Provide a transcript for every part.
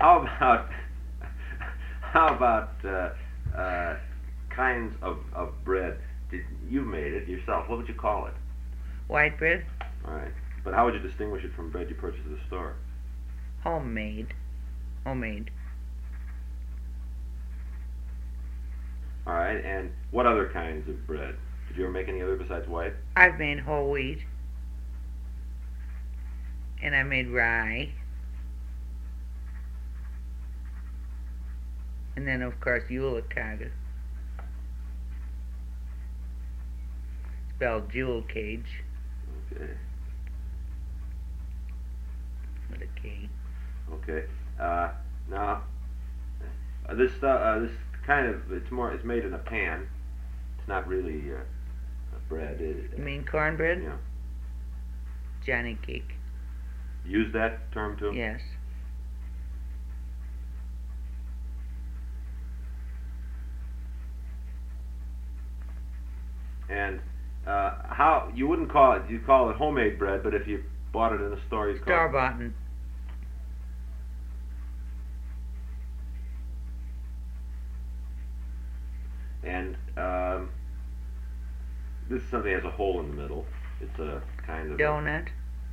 How about how about kinds of bread? You made it yourself? What would you call it? White bread? All right, but how would you distinguish it from bread you purchase at the store? Homemade. Homemade. All right, and what other kinds of bread? Did you ever make any other besides white? I've made whole wheat. And I made rye. And then, of course, Eulachata. Spelled jewel cage. Okay. With a K. Okay. Now, this kind of it's made in a pan. It's not really bread. You mean cornbread? Yeah. Johnny cake. Use that term too? Yes. And how you wouldn't call it? You call it homemade bread, but if you bought it in a store, you'd call it Store-bought. And this is something that has a hole in the middle. It's a kind of donut.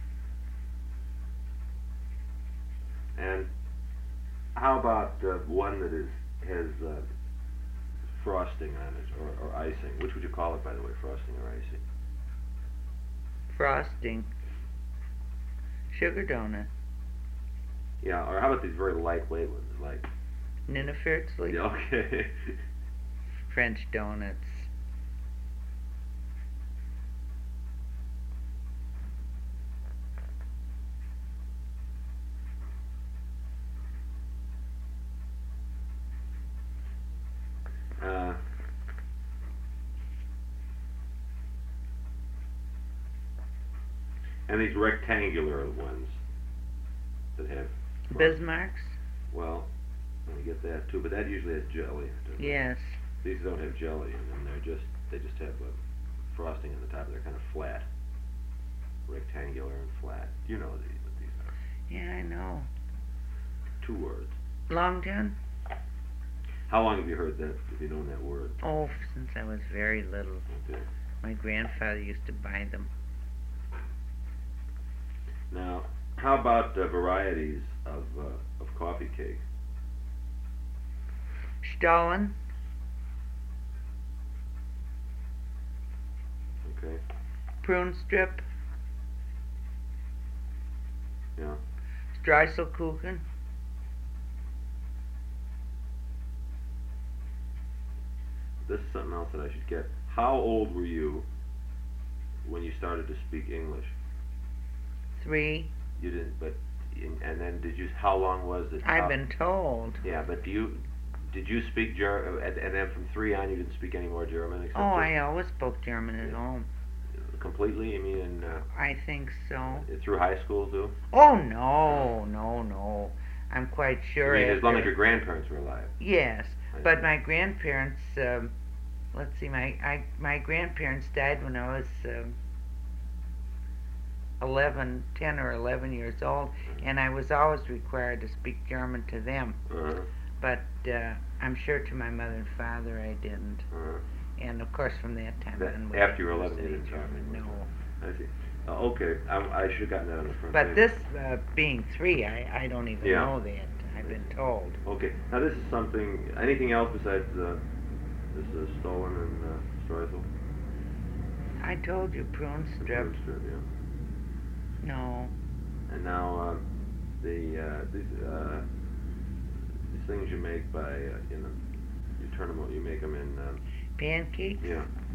And how about one that has frosting on it or icing? Which would you call it, by the way, frosting or icing? Frosting. Sugar donut. Yeah, or how about these very lightweight ones, like Ninnefertzli. yeah, okay. French donuts. And these rectangular ones that have Bismarck's. Well, we get that too, but that usually has jelly. Yes. These don't have jelly in them. They just have frosting on the top. They're kind of flat, rectangular and flat. You know what these are. Yeah, I know. 2 words. Long John? How long have you heard that? Have you known that word? Oh, since I was very little. Okay. My grandfather used to buy them. Now, how about varieties of coffee cake? Stollen. Okay. Prune strip. Yeah. Streuselkuchen. This is something else that I should get. How old were you when you started to speak English? 3. You didn't, but and then did you? How long was it? I've been told. Yeah, but did you speak German? And then from 3 on, you didn't speak any more German, except Oh, I always spoke German at home. completely. You mean I think so. through high school too? Oh no, no. I'm quite sure. I mean, as long as your grandparents were alive. Yes, but my grandparents. Let's see, my grandparents died when I was 10 or 11 years old, and I was always required to speak German to them. But I'm sure to my mother and father I didn't. And of course from that time on. After you were 11, you didn't German. No. I see. Okay, I should have gotten that on the front But page. this being 3, I don't even know that. I've been told. Okay, now this is something. Anything else besides this Stollen and Streusel? I told you prune strip. Prune strip, yeah. No. And now these things you make by you turn them, you make them in Pancakes? yeah.